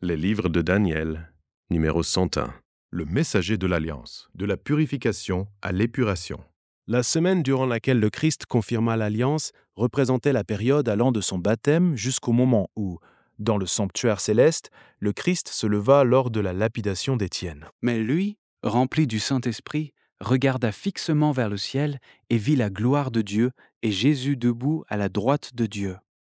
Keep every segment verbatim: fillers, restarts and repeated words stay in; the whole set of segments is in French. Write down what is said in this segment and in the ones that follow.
Les livres de Daniel, numéro cent un. Le messager de l'Alliance, de la purification à l'épuration. La semaine durant laquelle le Christ confirma l'alliance représentait la période allant de son baptême jusqu'au moment où, dans le sanctuaire céleste, le Christ se leva lors de la lapidation d'Étienne. Mais lui, rempli du Saint-Esprit, regarda fixement vers le ciel et vit la gloire de Dieu et Jésus debout à la droite de Dieu.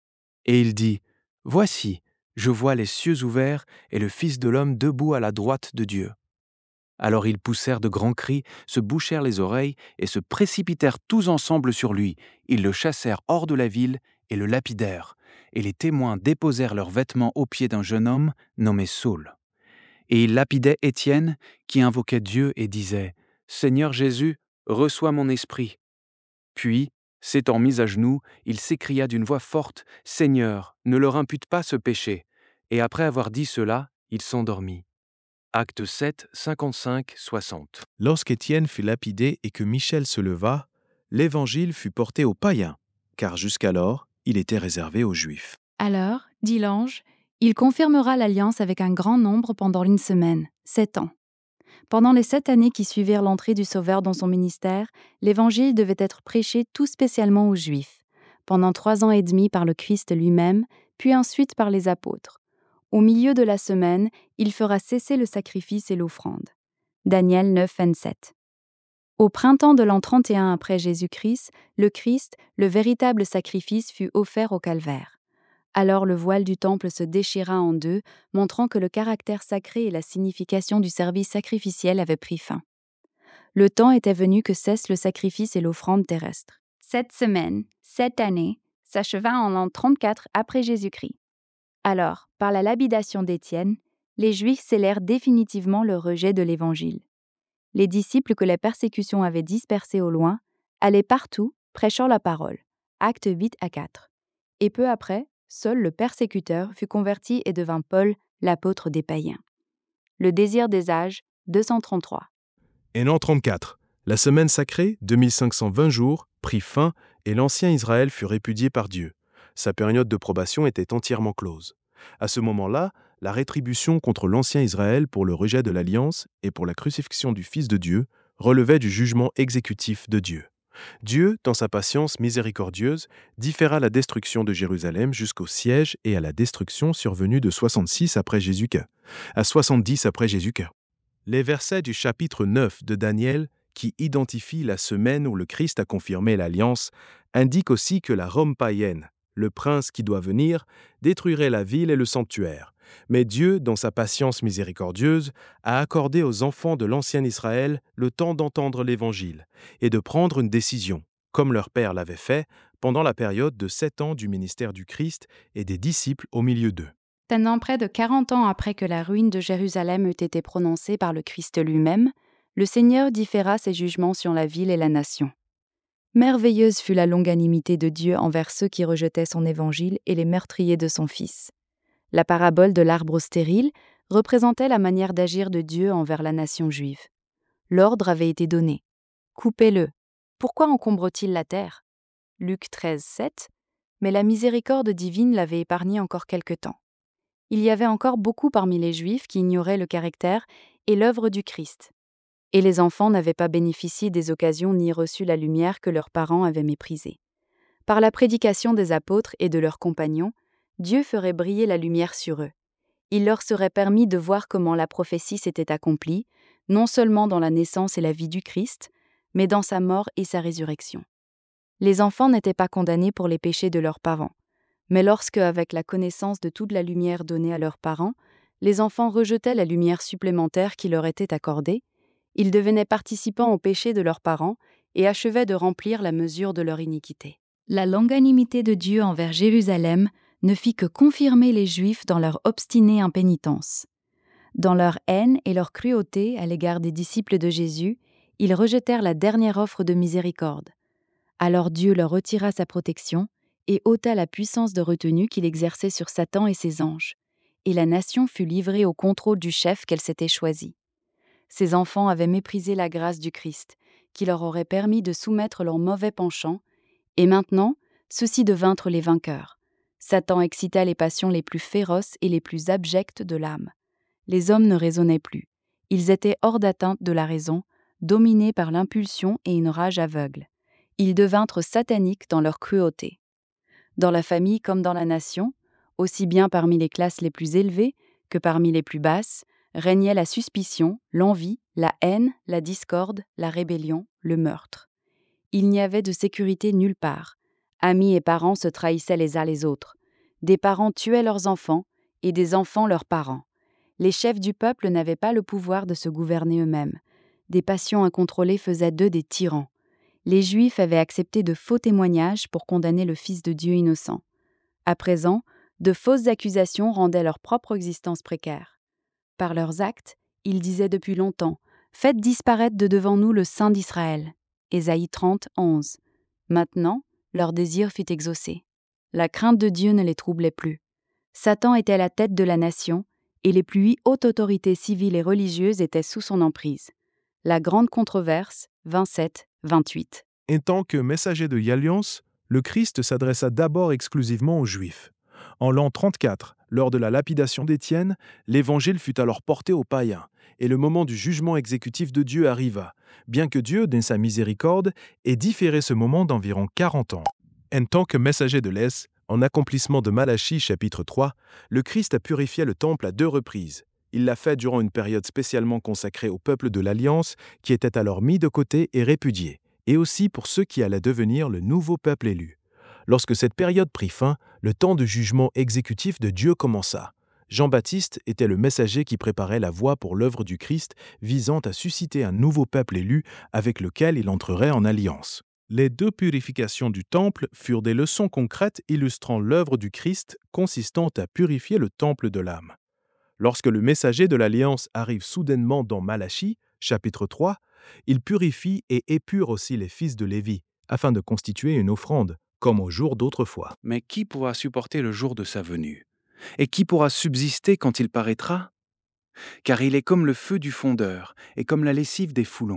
Et il dit, « Voici, je vois les cieux ouverts et le Fils de l'homme debout à la droite de Dieu. » Alors ils poussèrent de grands cris, se bouchèrent les oreilles et se précipitèrent tous ensemble sur lui. Ils le chassèrent hors de la ville et le lapidèrent. Et les témoins déposèrent leurs vêtements aux pieds d'un jeune homme nommé Saul. Et ils lapidaient Étienne, qui invoquait Dieu et disait, « Seigneur Jésus, reçois mon esprit. » Puis, s'étant mis à genoux, il s'écria d'une voix forte, « Seigneur, ne leur impute pas ce péché. » Et après avoir dit cela, il s'endormit. Actes sept, cinquante-cinq, soixante. Lorsqu'Étienne fut lapidé et que Michel se leva, l'évangile fut porté aux païens, car jusqu'alors, il était réservé aux Juifs. Alors, dit l'ange, il confirmera l'alliance avec un grand nombre pendant une semaine, sept ans. Pendant les sept années qui suivirent l'entrée du Sauveur dans son ministère, l'Évangile devait être prêché tout spécialement aux Juifs, pendant trois ans et demi par le Christ lui-même, puis ensuite par les apôtres. Au milieu de la semaine, il fera cesser le sacrifice et l'offrande. Daniel neuf, vingt-sept. Au printemps de l'an trente et un après Jésus-Christ, le Christ, le véritable sacrifice, fut offert au calvaire. Alors le voile du temple se déchira en deux, montrant que le caractère sacré et la signification du service sacrificiel avaient pris fin. Le temps était venu que cesse le sacrifice et l'offrande terrestre. Cette semaine, cette année, s'acheva en l'an trente-quatre après Jésus-Christ. Alors, par la lapidation d'Étienne, les Juifs scellèrent définitivement le rejet de l'Évangile. Les disciples que la persécution avait dispersés au loin allaient partout, prêchant la parole. Actes huit à quatre. Et peu après, seul le persécuteur fut converti et devint Paul, l'apôtre des païens. Le désir des âges, deux cent trente-trois. Et l'an trente-quatre, la semaine sacrée, deux mille cinq cent vingt jours, prit fin et l'ancien Israël fut répudié par Dieu. Sa période de probation était entièrement close. À ce moment-là, la rétribution contre l'ancien Israël pour le rejet de l'alliance et pour la crucifixion du Fils de Dieu relevait du jugement exécutif de Dieu. Dieu, dans sa patience miséricordieuse, différa la destruction de Jérusalem jusqu'au siège et à la destruction survenue de soixante-six après Jésus-Christ, à soixante-dix après Jésus-Christ. Les versets du chapitre neuf de Daniel, qui identifient la semaine où le Christ a confirmé l'alliance, indiquent aussi que la Rome païenne, le prince qui doit venir, détruirait la ville et le sanctuaire. Mais Dieu, dans sa patience miséricordieuse, a accordé aux enfants de l'ancien Israël le temps d'entendre l'Évangile et de prendre une décision, comme leur père l'avait fait pendant la période de sept ans du ministère du Christ et des disciples au milieu d'eux. Tenant près de quarante ans après que la ruine de Jérusalem eut été prononcée par le Christ lui-même, le Seigneur différa ses jugements sur la ville et la nation. Merveilleuse fut la longanimité de Dieu envers ceux qui rejetaient son évangile et les meurtriers de son Fils. La parabole de l'arbre stérile représentait la manière d'agir de Dieu envers la nation juive. L'ordre avait été donné. Coupez-le. Pourquoi encombre-t-il la terre ? Luc treize, sept. Mais la miséricorde divine l'avait épargné encore quelque temps. Il y avait encore beaucoup parmi les Juifs qui ignoraient le caractère et l'œuvre du Christ. Et les enfants n'avaient pas bénéficié des occasions ni reçu la lumière que leurs parents avaient méprisée. Par la prédication des apôtres et de leurs compagnons, Dieu ferait briller la lumière sur eux. Il leur serait permis de voir comment la prophétie s'était accomplie, non seulement dans la naissance et la vie du Christ, mais dans sa mort et sa résurrection. Les enfants n'étaient pas condamnés pour les péchés de leurs parents. Mais lorsque, avec la connaissance de toute la lumière donnée à leurs parents, les enfants rejetaient la lumière supplémentaire qui leur était accordée, ils devenaient participants aux péchés de leurs parents et achevaient de remplir la mesure de leur iniquité. La longanimité de Dieu envers Jérusalem ne fit que confirmer les Juifs dans leur obstinée impénitence. Dans leur haine et leur cruauté à l'égard des disciples de Jésus, ils rejetèrent la dernière offre de miséricorde. Alors Dieu leur retira sa protection et ôta la puissance de retenue qu'il exerçait sur Satan et ses anges, et la nation fut livrée au contrôle du chef qu'elle s'était choisi. Ces enfants avaient méprisé la grâce du Christ, qui leur aurait permis de soumettre leurs mauvais penchants, et maintenant, ceux-ci de vaincre les vainqueurs. Satan excita les passions les plus féroces et les plus abjectes de l'âme. Les hommes ne raisonnaient plus. Ils étaient hors d'atteinte de la raison, dominés par l'impulsion et une rage aveugle. Ils devinrent sataniques dans leur cruauté. Dans la famille comme dans la nation, aussi bien parmi les classes les plus élevées que parmi les plus basses, régnait la suspicion, l'envie, la haine, la discorde, la rébellion, le meurtre. Il n'y avait de sécurité nulle part. Amis et parents se trahissaient les uns les autres. Des parents tuaient leurs enfants et des enfants leurs parents. Les chefs du peuple n'avaient pas le pouvoir de se gouverner eux-mêmes. Des passions incontrôlées faisaient d'eux des tyrans. Les Juifs avaient accepté de faux témoignages pour condamner le Fils de Dieu innocent. À présent, de fausses accusations rendaient leur propre existence précaire. Par leurs actes, ils disaient depuis longtemps « Faites disparaître de devant nous le Saint d'Israël » Ésaïe trente, onze. Maintenant, leur désir fut exaucé. La crainte de Dieu ne les troublait plus. Satan était la tête de la nation, et les plus hautes autorités civiles et religieuses étaient sous son emprise. La grande controverse, vingt-sept, vingt-huit. En tant que messager de l'Alliance, le Christ s'adressa d'abord exclusivement aux Juifs. En l'an trente-quatre, lors de la lapidation d'Étienne, l'Évangile fut alors porté aux païens, et le moment du jugement exécutif de Dieu arriva, bien que Dieu, dans sa miséricorde, ait différé ce moment d'environ quarante ans. En tant que messager de l'Est, en accomplissement de Malachie chapitre trois, le Christ a purifié le temple à deux reprises. Il l'a fait durant une période spécialement consacrée au peuple de l'Alliance, qui était alors mis de côté et répudié, et aussi pour ceux qui allaient devenir le nouveau peuple élu. Lorsque cette période prit fin, le temps de jugement exécutif de Dieu commença. Jean-Baptiste était le messager qui préparait la voie pour l'œuvre du Christ visant à susciter un nouveau peuple élu avec lequel il entrerait en alliance. Les deux purifications du temple furent des leçons concrètes illustrant l'œuvre du Christ consistant à purifier le temple de l'âme. Lorsque le messager de l'Alliance arrive soudainement dans Malachie, chapitre trois, il purifie et épure aussi les fils de Lévi, afin de constituer une offrande, comme au jour d'autrefois. Mais qui pourra supporter le jour de sa venue? Et qui pourra subsister quand il paraîtra? Car il est comme le feu du fondeur et comme la lessive des foulons.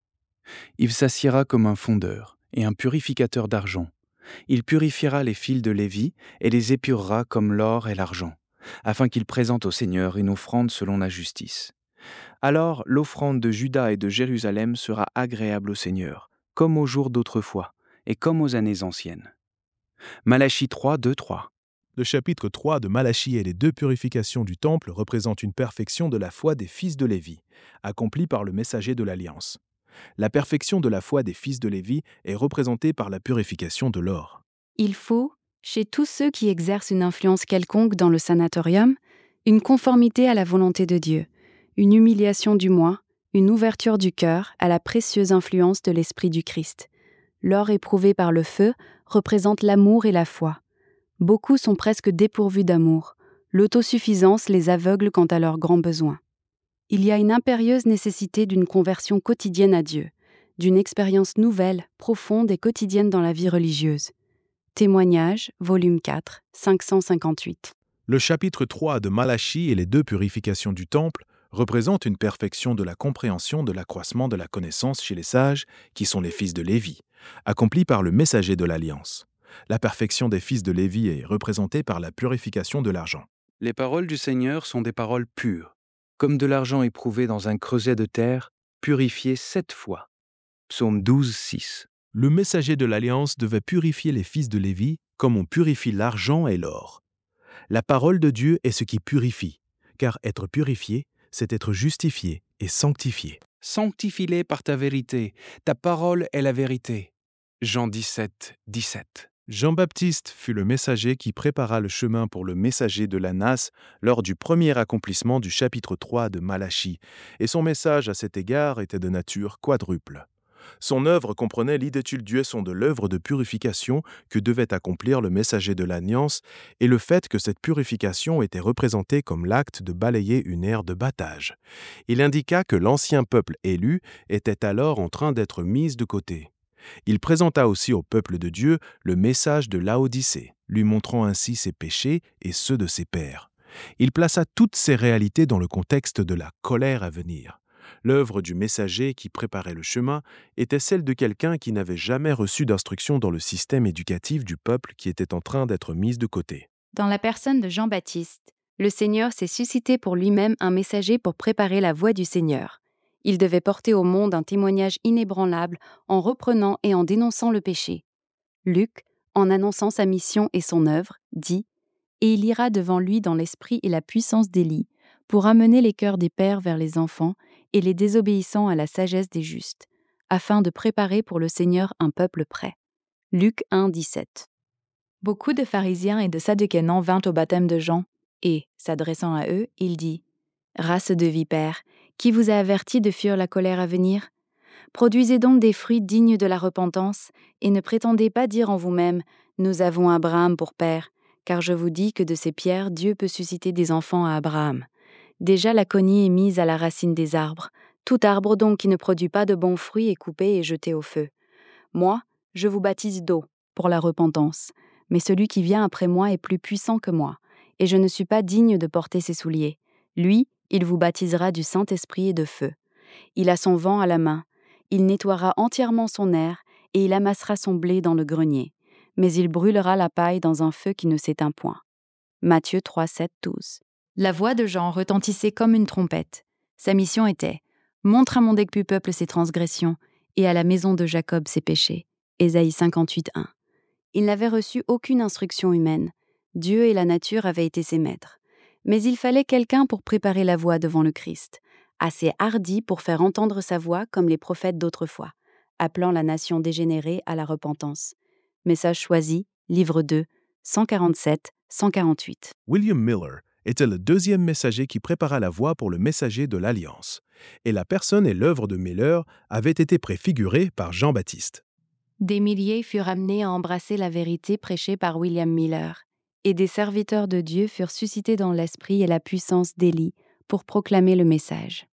Il s'assiera comme un fondeur et un purificateur d'argent. Il purifiera les fils de Lévi et les épurera comme l'or et l'argent, afin qu'il présente au Seigneur une offrande selon la justice. Alors l'offrande de Juda et de Jérusalem sera agréable au Seigneur, comme aux jours d'autrefois et comme aux années anciennes. Malachie trois, deux, trois. Le chapitre trois de Malachie et les deux purifications du temple représentent une perfection de la foi des fils de Lévi, accomplie par le messager de l'Alliance. La perfection de la foi des fils de Lévi est représentée par la purification de l'or. Il faut, chez tous ceux qui exercent une influence quelconque dans le sanatorium, une conformité à la volonté de Dieu, une humiliation du moi, une ouverture du cœur à la précieuse influence de l'Esprit du Christ. L'or éprouvé par le feu représente l'amour et la foi. Beaucoup sont presque dépourvus d'amour. L'autosuffisance les aveugle quant à leurs grands besoins. Il y a une impérieuse nécessité d'une conversion quotidienne à Dieu, d'une expérience nouvelle, profonde et quotidienne dans la vie religieuse. Témoignage, volume quatre, cinq cent cinquante-huit. Le chapitre trois de Malachie et les deux purifications du temple représentent une perfection de la compréhension de l'accroissement de la connaissance chez les sages, qui sont les fils de Lévi, accomplie par le messager de l'Alliance. La perfection des fils de Lévi est représentée par la purification de l'argent. Les paroles du Seigneur sont des paroles pures, comme de l'argent éprouvé dans un creuset de terre, purifié sept fois. Psaume douze, six. Le messager de l'Alliance devait purifier les fils de Lévi comme on purifie l'argent et l'or. La parole de Dieu est ce qui purifie, car être purifié, c'est être justifié et sanctifié. Sanctifie-les par ta vérité, ta parole est la vérité. Jean dix-sept, dix-sept. Jean-Baptiste fut le messager qui prépara le chemin pour le messager de l'Anas lors du premier accomplissement du chapitre trois de Malachie, et son message à cet égard était de nature quadruple. Son œuvre comprenait l'idétudiation de l'œuvre de purification que devait accomplir le messager de l'Alliance et le fait que cette purification était représentée comme l'acte de balayer une ère de battage. Il indiqua que l'ancien peuple élu était alors en train d'être mis de côté. Il présenta aussi au peuple de Dieu le message de Laodicée, lui montrant ainsi ses péchés et ceux de ses pères. Il plaça toutes ces réalités dans le contexte de la colère à venir. L'œuvre du messager qui préparait le chemin était celle de quelqu'un qui n'avait jamais reçu d'instruction dans le système éducatif du peuple qui était en train d'être mis de côté. Dans la personne de Jean-Baptiste, le Seigneur s'est suscité pour lui-même un messager pour préparer la voie du Seigneur. Il devait porter au monde un témoignage inébranlable en reprenant et en dénonçant le péché. Luc, en annonçant sa mission et son œuvre, dit « Et il ira devant lui dans l'esprit et la puissance d'Élie, pour amener les cœurs des pères vers les enfants et les désobéissants à la sagesse des justes, afin de préparer pour le Seigneur un peuple prêt. » Luc un, dix-sept. Beaucoup de pharisiens et de sadducéens vinrent au baptême de Jean, et, s'adressant à eux, il dit « Race de vipères, qui vous a averti de fuir la colère à venir ? Produisez donc des fruits dignes de la repentance, et ne prétendez pas dire en vous-même « Nous avons Abraham pour père », car je vous dis que de ces pierres Dieu peut susciter des enfants à Abraham. Déjà la cognée est mise à la racine des arbres. Tout arbre donc qui ne produit pas de bons fruits est coupé et jeté au feu. Moi, je vous baptise d'eau, pour la repentance, mais celui qui vient après moi est plus puissant que moi, et je ne suis pas digne de porter ses souliers. Lui, il vous baptisera du Saint-Esprit et de feu. Il a son vent à la main, il nettoiera entièrement son aire, et il amassera son blé dans le grenier, mais il brûlera la paille dans un feu qui ne s'éteint point. Matthieu trois, sept, douze. La voix de Jean retentissait comme une trompette. Sa mission était « Montre à mon décu peuple ses transgressions, et à la maison de Jacob ses péchés. » Ésaïe cinquante-huit, un. Il n'avait reçu aucune instruction humaine. Dieu et la nature avaient été ses maîtres. Mais il fallait quelqu'un pour préparer la voie devant le Christ, assez hardi pour faire entendre sa voix comme les prophètes d'autrefois, appelant la nation dégénérée à la repentance. Message choisi, livre deux, cent quarante-sept, cent quarante-huit. William Miller était le deuxième messager qui prépara la voie pour le messager de l'Alliance, et la personne et l'œuvre de Miller avaient été préfigurées par Jean-Baptiste. Des milliers furent amenés à embrasser la vérité prêchée par William Miller, et des serviteurs de Dieu furent suscités dans l'esprit et la puissance d'Élie pour proclamer le message.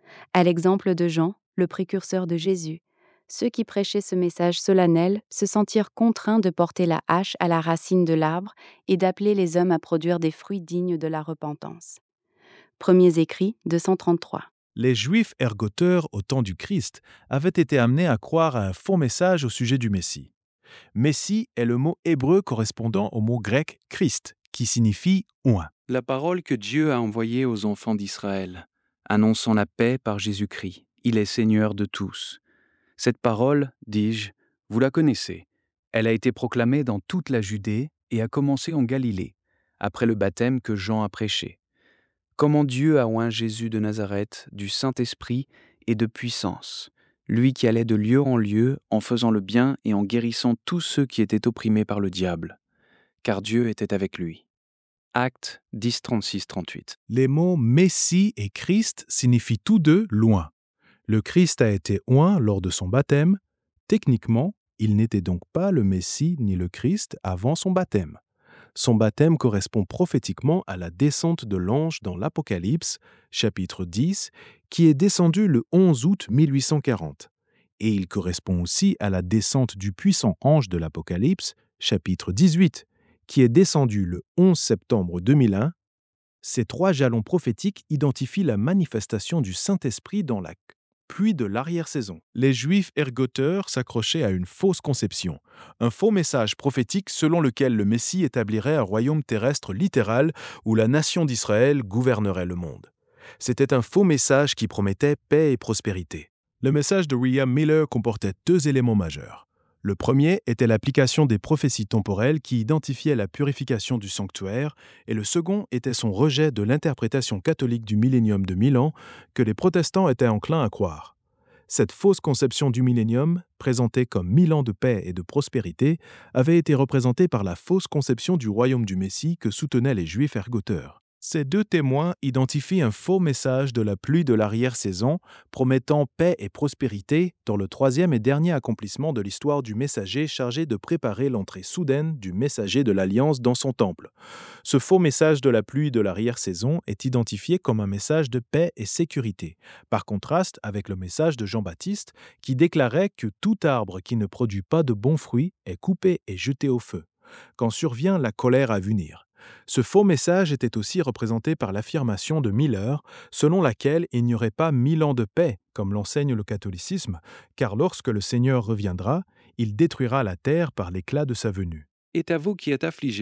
À l'exemple de Jean, le précurseur de Jésus, ceux qui prêchaient ce message solennel se sentirent contraints de porter la hache à la racine de l'arbre et d'appeler les hommes à produire des fruits dignes de la repentance. Premiers écrits, deux cent trente-trois. Les Juifs ergoteurs au temps du Christ avaient été amenés à croire à un faux message au sujet du Messie. Messie est le mot hébreu correspondant au mot grec Christ, qui signifie « oint ». La parole que Dieu a envoyée aux enfants d'Israël, annonçant la paix par Jésus-Christ. Il est Seigneur de tous. Cette parole, dis-je, vous la connaissez. Elle a été proclamée dans toute la Judée et a commencé en Galilée, après le baptême que Jean a prêché. Comment Dieu a oint Jésus de Nazareth du Saint-Esprit et de puissance, lui qui allait de lieu en lieu en faisant le bien et en guérissant tous ceux qui étaient opprimés par le diable, car Dieu était avec lui. Actes dix, trente-six, trente-huit. Les mots Messie et Christ signifient tous deux loin. Le Christ a été oint lors de son baptême. Techniquement, il n'était donc pas le Messie ni le Christ avant son baptême. Son baptême correspond prophétiquement à la descente de l'ange dans l'Apocalypse, chapitre dix, qui est descendu le onze août mille huit cent quarante. Et il correspond aussi à la descente du puissant ange de l'Apocalypse, chapitre dix-huit, qui est descendu le onze septembre deux mille un. Ces trois jalons prophétiques identifient la manifestation du Saint-Esprit dans la pluie de l'arrière-saison. Les Juifs ergoteurs s'accrochaient à une fausse conception, un faux message prophétique selon lequel le Messie établirait un royaume terrestre littéral où la nation d'Israël gouvernerait le monde. C'était un faux message qui promettait paix et prospérité. Le message de William Miller comportait deux éléments majeurs. Le premier était l'application des prophéties temporelles qui identifiaient la purification du sanctuaire, et le second était son rejet de l'interprétation catholique du millénium de Milan que les protestants étaient enclins à croire. Cette fausse conception du millénium, présentée comme mille ans de paix et de prospérité, avait été représentée par la fausse conception du royaume du Messie que soutenaient les Juifs ergoteurs. Ces deux témoins identifient un faux message de la pluie de l'arrière-saison, promettant paix et prospérité dans le troisième et dernier accomplissement de l'histoire du messager chargé de préparer l'entrée soudaine du messager de l'Alliance dans son temple. Ce faux message de la pluie de l'arrière-saison est identifié comme un message de paix et sécurité, par contraste avec le message de Jean-Baptiste qui déclarait que tout arbre qui ne produit pas de bons fruits est coupé et jeté au feu, quand survient la colère à venir. Ce faux message était aussi représenté par l'affirmation de Miller, selon laquelle il n'y aurait pas mille ans de paix, comme l'enseigne le catholicisme, car lorsque le Seigneur reviendra, il détruira la terre par l'éclat de sa venue. Et à vous qui êtes affligés,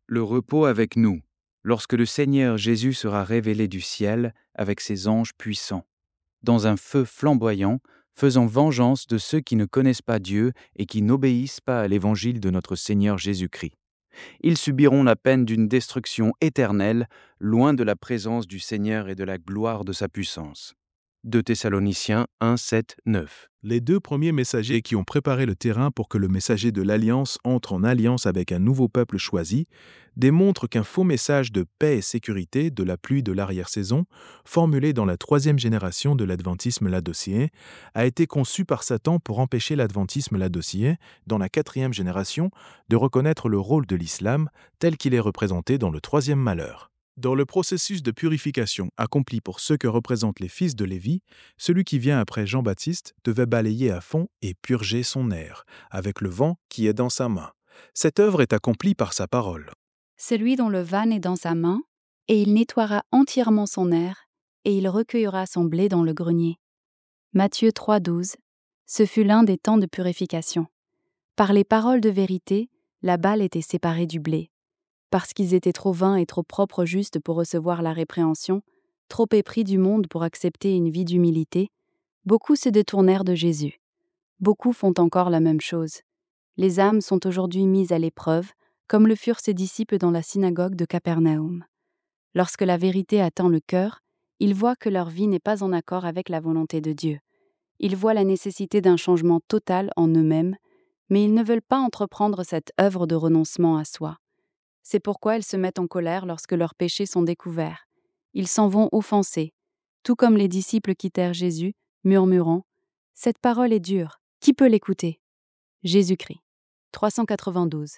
le repos avec nous, lorsque le Seigneur Jésus sera révélé du ciel avec ses anges puissants, dans un feu flamboyant, faisant vengeance de ceux qui ne connaissent pas Dieu et qui n'obéissent pas à l'évangile de notre Seigneur Jésus-Christ. Ils subiront la peine d'une destruction éternelle, loin de la présence du Seigneur et de la gloire de sa puissance. deux Thessaloniciens un, sept, neuf. Les deux premiers messagers qui ont préparé le terrain pour que le messager de l'Alliance entre en alliance avec un nouveau peuple choisi démontrent qu'un faux message de paix et sécurité de la pluie de l'arrière-saison, formulé dans la troisième génération de l'adventisme laodicéen, a été conçu par Satan pour empêcher l'adventisme laodicéen, dans la quatrième génération, de reconnaître le rôle de l'islam tel qu'il est représenté dans le troisième malheur. Dans le processus de purification accompli pour ceux que représentent les fils de Lévi, celui qui vient après Jean-Baptiste devait balayer à fond et purger son air, avec le vent qui est dans sa main. Cette œuvre est accomplie par sa parole. Celui dont le van est dans sa main, et il nettoiera entièrement son air, et il recueillera son blé dans le grenier. Matthieu trois, douze. Ce fut l'un des temps de purification. Par les paroles de vérité, la balle était séparée du blé. Parce qu'ils étaient trop vains et trop propres justes pour recevoir la répréhension, trop épris du monde pour accepter une vie d'humilité, beaucoup se détournèrent de Jésus. Beaucoup font encore la même chose. Les âmes sont aujourd'hui mises à l'épreuve, comme le furent ses disciples dans la synagogue de Capernaum. Lorsque la vérité atteint le cœur, ils voient que leur vie n'est pas en accord avec la volonté de Dieu. Ils voient la nécessité d'un changement total en eux-mêmes, mais ils ne veulent pas entreprendre cette œuvre de renoncement à soi. C'est pourquoi ils se mettent en colère lorsque leurs péchés sont découverts. Ils s'en vont offensés, tout comme les disciples quittèrent Jésus, murmurant « Cette parole est dure, qui peut l'écouter ?» Jésus-Christ. trois cent quatre-vingt-douze.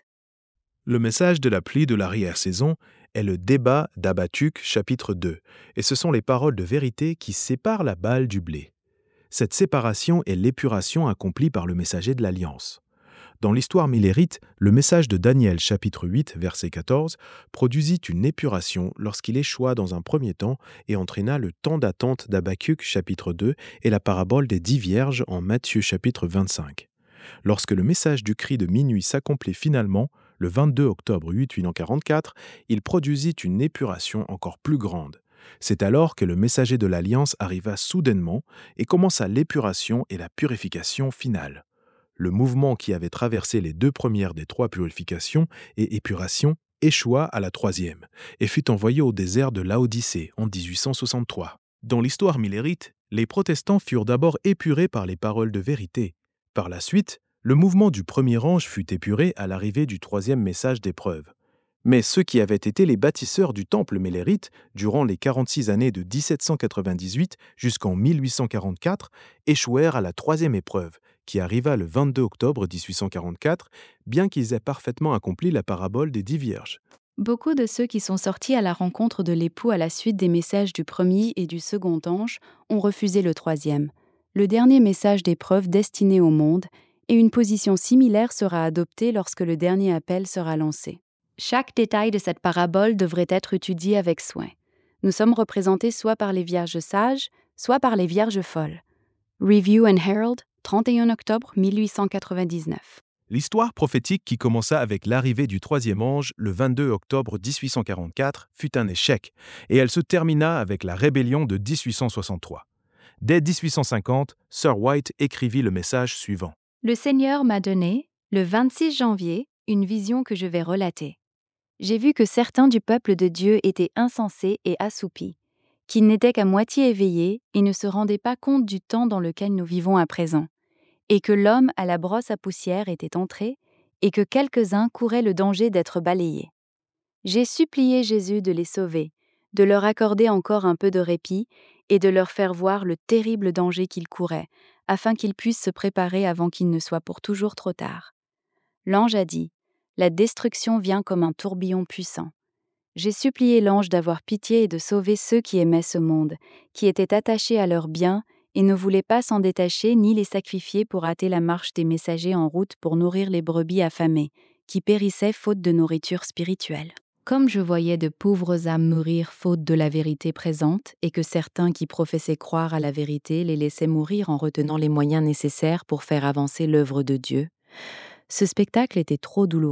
Le message de la pluie de l'arrière-saison est le débat d'Habacuc chapitre deux, et ce sont les paroles de vérité qui séparent la balle du blé. Cette séparation est l'épuration accomplie par le messager de l'Alliance. Dans l'histoire millérite, le message de Daniel chapitre huit, verset quatorze, produisit une épuration lorsqu'il échoua dans un premier temps et entraîna le temps d'attente d'Habacuc chapitre deux et la parabole des dix vierges en Matthieu chapitre vingt-cinq. Lorsque le message du cri de minuit s'accomplit finalement, le vingt-deux octobre huit cent quarante-quatre, il produisit une épuration encore plus grande. C'est alors que le messager de l'Alliance arriva soudainement et commença l'épuration et la purification finale. Le mouvement qui avait traversé les deux premières des trois purifications et épurations échoua à la troisième et fut envoyé au désert de Laodicée en dix-huit cent soixante-trois. Dans l'histoire millérite, les protestants furent d'abord épurés par les paroles de vérité. Par la suite, le mouvement du premier ange fut épuré à l'arrivée du troisième message d'épreuve. Mais ceux qui avaient été les bâtisseurs du temple millérite durant les quarante-six années de dix-sept cent quatre-vingt-dix-huit jusqu'en mille huit cent quarante-quatre échouèrent à la troisième épreuve, qui arriva le vingt-deux octobre dix-huit cent quarante-quatre, bien qu'ils aient parfaitement accompli la parabole des dix vierges. Beaucoup de ceux qui sont sortis à la rencontre de l'époux à la suite des messages du premier et du second ange ont refusé le troisième, le dernier message d'épreuve destiné au monde, et une position similaire sera adoptée lorsque le dernier appel sera lancé. Chaque détail de cette parabole devrait être étudié avec soin. Nous sommes représentés soit par les vierges sages, soit par les vierges folles. Review and Herald, trente et un octobre mille huit cent quatre-vingt-dix-neuf. L'histoire prophétique qui commença avec l'arrivée du troisième ange le vingt-deux octobre dix-huit cent quarante-quatre fut un échec, et elle se termina avec la rébellion de dix-huit cent soixante-trois. Dès dix-huit cent cinquante, Sir White écrivit le message suivant. Le Seigneur m'a donné, le vingt-six janvier, une vision que je vais relater. J'ai vu que certains du peuple de Dieu étaient insensés et assoupis, qu'ils n'étaient qu'à moitié éveillés et ne se rendaient pas compte du temps dans lequel nous vivons à présent, et que l'homme à la brosse à poussière était entré, et que quelques-uns couraient le danger d'être balayés. J'ai supplié Jésus de les sauver, de leur accorder encore un peu de répit et de leur faire voir le terrible danger qu'ils couraient, afin qu'ils puissent se préparer avant qu'il ne soit pour toujours trop tard. L'ange a dit, « La destruction vient comme un tourbillon puissant. » J'ai supplié l'ange d'avoir pitié et de sauver ceux qui aimaient ce monde, qui étaient attachés à leurs biens et ne voulaient pas s'en détacher ni les sacrifier pour hâter la marche des messagers en route pour nourrir les brebis affamées, qui périssaient faute de nourriture spirituelle. Comme je voyais de pauvres âmes mourir faute de la vérité présente, et que certains qui professaient croire à la vérité les laissaient mourir en retenant les moyens nécessaires pour faire avancer l'œuvre de Dieu, ce spectacle était trop douloureux,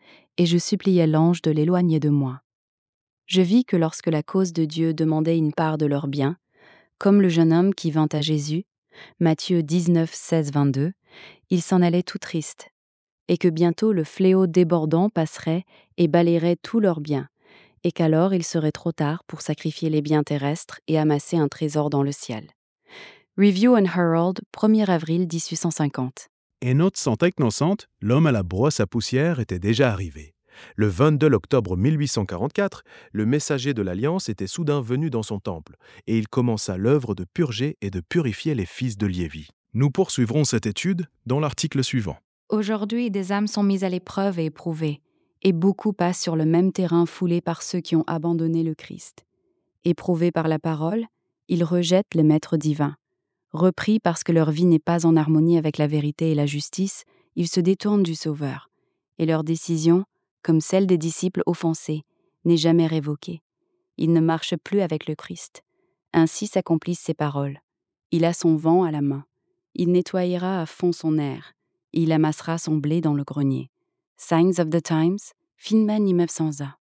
et je suppliais l'ange de l'éloigner de moi. Je vis que lorsque la cause de Dieu demandait une part de leurs biens, comme le jeune homme qui vint à Jésus, Matthieu dix-neuf, seize, vingt-deux, il s'en allait tout triste, et que bientôt le fléau débordant passerait et balayerait tous leurs biens, et qu'alors il serait trop tard pour sacrifier les biens terrestres et amasser un trésor dans le ciel. Review and Herald, premier avril dix-huit cent cinquante. Et note cent innocente, l'homme à la brosse à poussière était déjà arrivé. Le vingt-deux octobre mille huit cent quarante-quatre, le messager de l'Alliance était soudain venu dans son temple, et il commença l'œuvre de purger et de purifier les fils de Lévi. Nous poursuivrons cette étude dans l'article suivant. Aujourd'hui, des âmes sont mises à l'épreuve et éprouvées, et beaucoup passent sur le même terrain foulé par ceux qui ont abandonné le Christ. Éprouvés par la parole, ils rejettent le Maître divin. Repris parce que leur vie n'est pas en harmonie avec la vérité et la justice, ils se détournent du Sauveur, et leur décision, comme celle des disciples offensés, n'est jamais révoquée. Ils ne marchent plus avec le Christ. Ainsi s'accomplissent ses paroles. Il a son vent à la main. Il nettoyera à fond son air. Il amassera son blé dans le grenier. Signs of the Times, Filman mille neuf cent un.